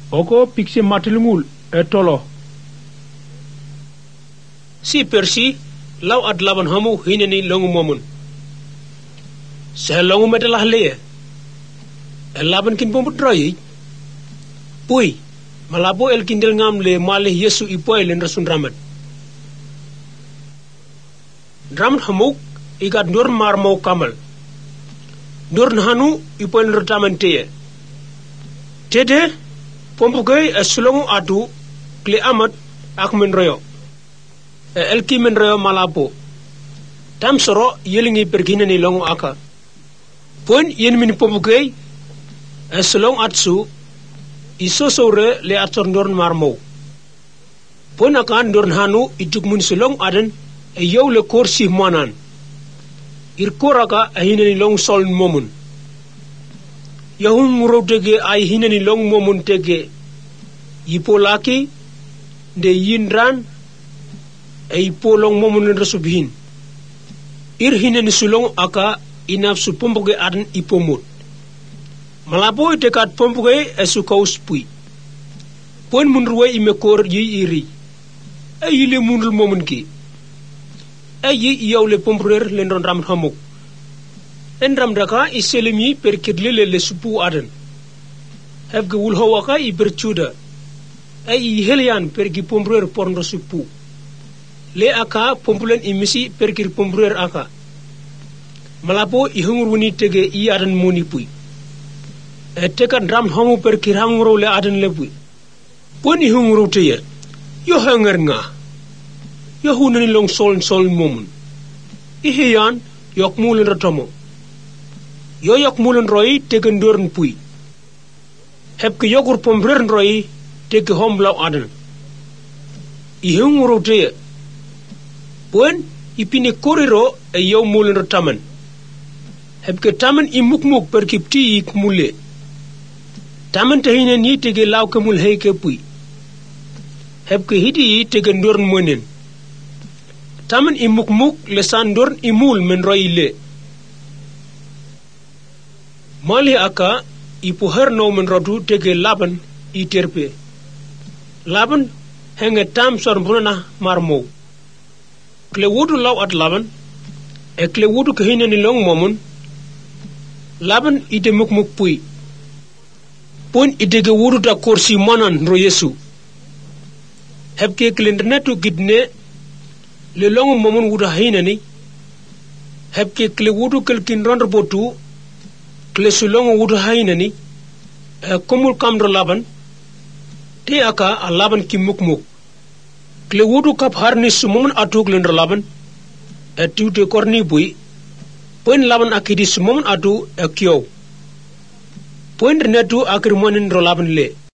oko pikse matilungul tolo si persi law ad laban hamu hineni longu momun se longu metalah leye laban kin pomut droyi pui malabo el kindel ngam le malih Yesu ipoy len rasun ramat dram hamuk igat ndur mar mau kamal ndur hanu ipoy len rotamanteye tede pompugay sulongu atu kle amat ak men royo elki men royo malabo tam soro yelingi perginani longu aka pon yen min pompugay sulong atsu isosore le ator ndorn marmo pon akan ndorn hanu ituk mun sulong aden yow le korsi manan ir koraka hinani long sol momun yahun muro tege ay hinani long momun tege yipolaki de yindran ay polong momun resubhin ir hinani sulong aka inaf su pomboge aden ipomut malabo tekat pomboge esu kaus pui pon mun ruwe imekor yi iri ay le munul momun ki ay yow le pombreur le ndon ram hamuk en ram daka iselemi per kidle le supu aden have wul hawaka I berchuda ay helian per gi pombreur porno supu le aka pompulen imisi per kir pombreur aka malabo ihungur woni tege I aden moni pui tekan ram hamu per kir hanguro le aden le pui poni hunguro teye yo hanger nga yo hunani long sol momun ihiyan yok mulen rotomo yo yok mulen roy tegen dorn pui heb ke yogur pombrern roy tege homblaw aden ihunguro teye pon ipine koriro e yow mulen rotaman heb ke taman imukmuk per kipti ik mule taman tahine ni tege law ke mul heke pui heb ke hidi tege dorn monen taman imukmuk lesan dorn imul men roy le mali aka ipuher no men rodu tege laban iterpe laban henge tam sor bunana marmo kle wudu law at laban e kle wudu ke hinani long momun laban ite mukmuk pui pon idege wudu ta korsi manan ro Yesu hebke klindernetu gidne le long momun wudu hinani hebke kle wudu kelkin rondre botu kle su long wudu hinani komul kamro laban te aka a laban ki mukmuk kle wudu kap harnis sumun atuk lendro laban tiute korni bui pon laban akidi sumun atu kyo pon renetu akir monin ro laban le